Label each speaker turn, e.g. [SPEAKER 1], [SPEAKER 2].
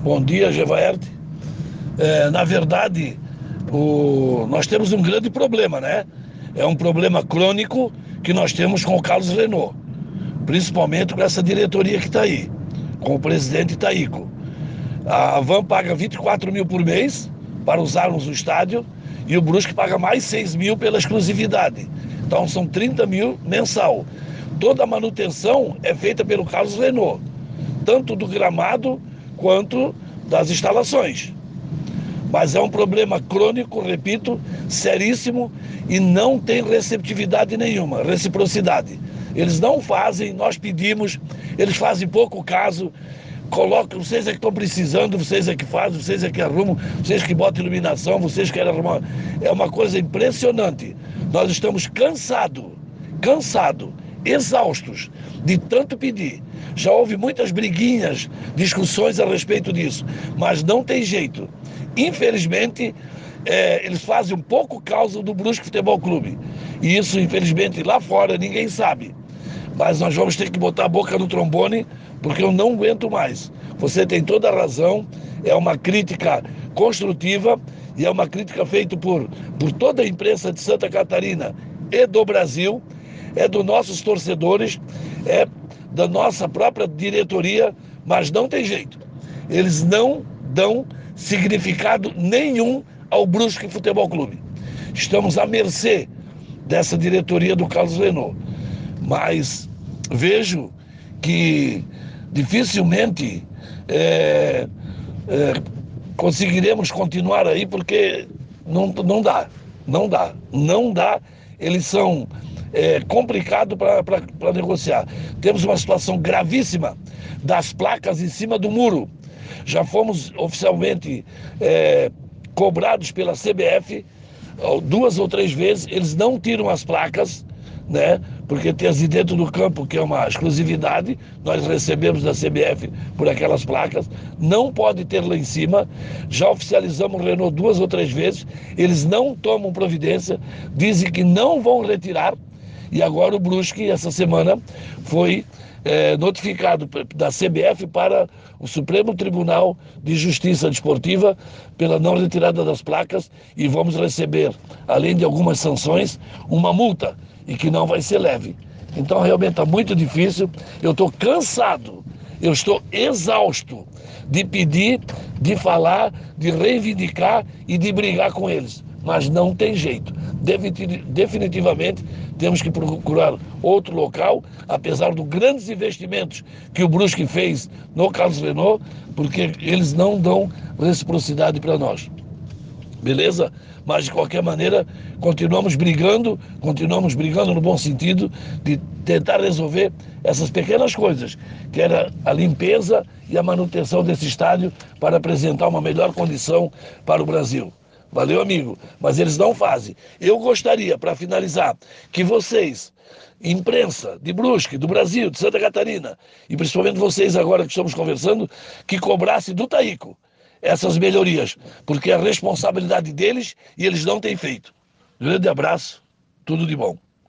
[SPEAKER 1] Bom dia, Gevaerte. Na verdade, nós temos um grande problema, né? É um problema crônico que nós temos com o Carlos Renault, principalmente com essa diretoria que está aí, com o presidente Taíco. A Van paga 24 mil por mês para usarmos o estádio e o Brusque paga mais 6 mil pela exclusividade. Então são 30 mil mensal. Toda a manutenção é feita pelo Carlos Renault, tanto do gramado quanto das instalações. Mas é um problema crônico, repito, seríssimo, e não tem receptividade nenhuma, reciprocidade. Eles não fazem, nós pedimos, eles fazem pouco caso, colocam, vocês é que estão precisando, vocês é que fazem, vocês é que arrumam, vocês que botam iluminação, vocês querem arrumar. É uma coisa impressionante. Nós estamos cansados, exaustos de tanto pedir. Já houve muitas briguinhas, discussões a respeito disso, mas não tem jeito. Infelizmente, eles fazem um pouco causa do Brusque Futebol Clube. E isso, infelizmente, lá fora ninguém sabe. Mas nós vamos ter que botar a boca no trombone, porque eu não aguento mais. Você tem toda a razão, é uma crítica construtiva e é uma crítica feita por toda a imprensa de Santa Catarina e do Brasil, é dos nossos torcedores, é da nossa própria diretoria, mas não tem jeito. Eles não dão significado nenhum ao Brusque Futebol Clube. Estamos à mercê dessa diretoria do Carlos Renault. Mas vejo que dificilmente conseguiremos continuar aí, porque não dá. Eles são complicados para negociar. Temos uma situação gravíssima das placas em cima do muro. Já fomos oficialmente cobrados pela CBF 2 ou 3 vezes, eles não tiram as placas, né? Porque tem as de dentro do campo, que é uma exclusividade, nós recebemos da CBF por aquelas placas, não pode ter lá em cima. Já oficializamos o Renault 2 ou 3 vezes, eles não tomam providência, dizem que não vão retirar, e agora o Brusque, essa semana, foi notificado da CBF para o Supremo Tribunal de Justiça Desportiva pela não retirada das placas, e vamos receber, além de algumas sanções, uma multa, e que não vai ser leve. Então realmente está muito difícil, eu estou cansado, eu estou exausto de pedir, de falar, de reivindicar e de brigar com eles, mas não tem jeito. Definitivamente temos que procurar outro local, apesar dos grandes investimentos que o Brusque fez no Carlos Renault, porque eles não dão reciprocidade para nós. Beleza? Mas de qualquer maneira continuamos brigando no bom sentido de tentar resolver essas pequenas coisas, que era a limpeza e a manutenção desse estádio para apresentar uma melhor condição para o Brasil. Valeu, amigo, mas eles não fazem. Eu gostaria, para finalizar, que vocês, imprensa de Brusque, do Brasil, de Santa Catarina, e principalmente vocês agora que estamos conversando, que cobrassem do Taíco essas melhorias, porque é a responsabilidade deles e eles não têm feito. Grande abraço, tudo de bom.